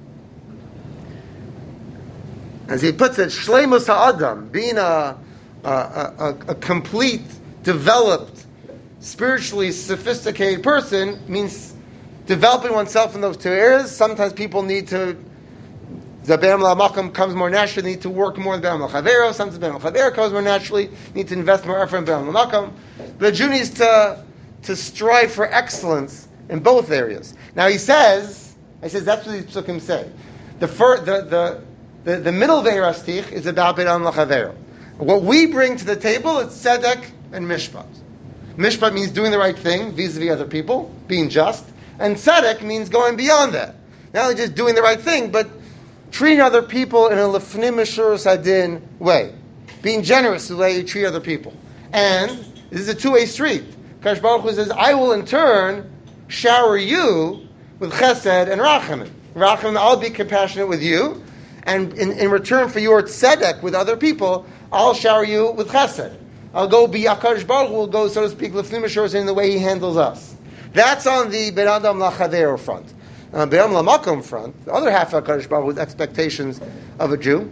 As he puts it, shleimus ha'adam, being a, a, a, a complete, developed, spiritually sophisticated person, means developing oneself in those two areas. Sometimes people need to, the be'adam la'makom comes more naturally, need to work more in be'adam l'chaver. Sometimes be'adam l'chaver comes more naturally, need to invest more effort in be'adam la'makom. The Jew needs to, to strive for excellence in both areas. Now he says, he says that's what these psukim say. The fir, the the the, the middle ve'irastich is about be'adam l'chaver. What we bring to the table is tzedek and mishpat. Mishpat means doing the right thing vis-a-vis other people, being just, and tzedek means going beyond that. Not only just doing the right thing, but treating other people in a lefnim mishur sadin way, being generous the way you treat other people. And this is a two-way street. Kadosh Baruch Hu says, I will in turn shower you with chesed and rachamim. Rachamim, I'll be compassionate with you, and in, in return for your tzedek with other people, I'll shower you with chesed. I'll go be, HaKadosh Baruch Hu will go, so to speak, l'fnim mishur in the way He handles us. That's on the be'adam l'chaver front. On the be'adam l'makom front, the other half of HaKadosh Baruch Hu's expectations of a Jew,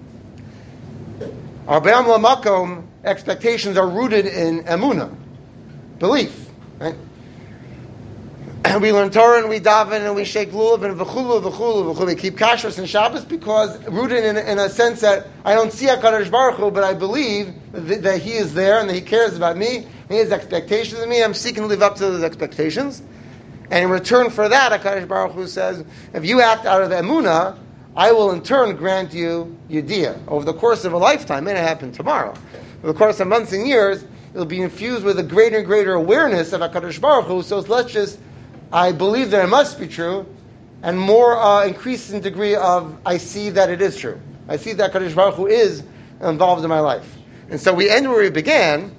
our be'adam l'makom expectations are rooted in emunah, belief. Right? And we learn Torah and we daven and we shake lulav and v'chulu v'chulu v'chulu. We keep kashrus and Shabbos because rooted in, in a sense that I don't see HaKadosh Baruch Hu, but I believe that, that He is there and that He cares about me. He has expectations of me. I'm seeking to live up to those expectations. And in return for that, HaKadosh Baruch Hu says, if you act out of emunah, I will in turn grant you yediyah. Over the course of a lifetime, it may not happen tomorrow. Over the course of months and years, it'll be infused with a greater and greater awareness of HaKadosh Baruch Hu. So let's just, I believe that it must be true, and more uh, increasing degree of, I see that it is true. I see that HaKadosh Baruch Hu is involved in my life. And so we end where we began.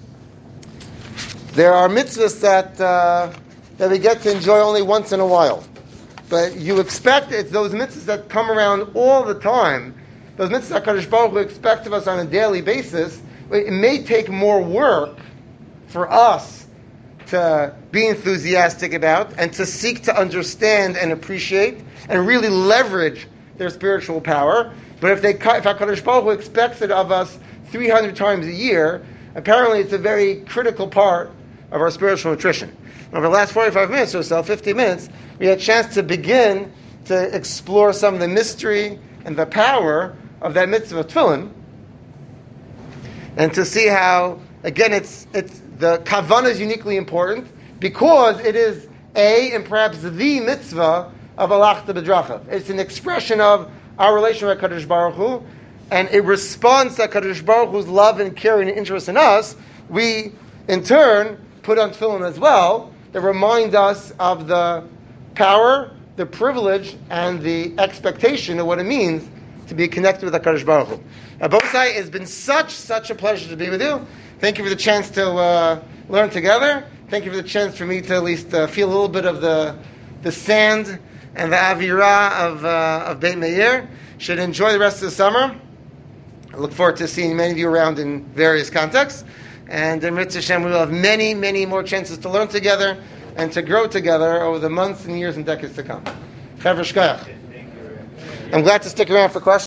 There are mitzvahs that, uh, that we get to enjoy only once in a while. But you expect it's those mitzvahs that come around all the time, those mitzvahs that HaKadosh Baruch Hu expects of us on a daily basis. It may take more work for us to be enthusiastic about and to seek to understand and appreciate and really leverage their spiritual power. But if they, if HaKadosh Baruch Hu expects it of us three hundred times a year, apparently it's a very critical part of our spiritual nutrition. Over the last forty-five minutes or so, fifty minutes, we had a chance to begin to explore some of the mystery and the power of that mitzvah of tefillin, and to see how, again, it's it's the kavanah is uniquely important because it is a and perhaps the mitzvah of alachta b'drachav. It's an expression of our relation with HaKadosh Baruch Hu, and it responds to HaKadosh Baruch Hu's love and care and interest in us. We, in turn, put on tefillin as well that remind us of the power, the privilege, and the expectation of what it means to be connected with HaKadosh Baruch Hu. Abosai, it's been such, such a pleasure to be with you. Thank you for the chance to uh, learn together. Thank you for the chance for me to at least uh, feel a little bit of the the sand and the Avira of, uh, of Beit Meir. Should enjoy the rest of the summer. I look forward to seeing many of you around in various contexts. And in Mitzvah Hashem, we will have many, many more chances to learn together and to grow together over the months and years and decades to come. Chaver Shkoyach. I'm glad to stick around for questions.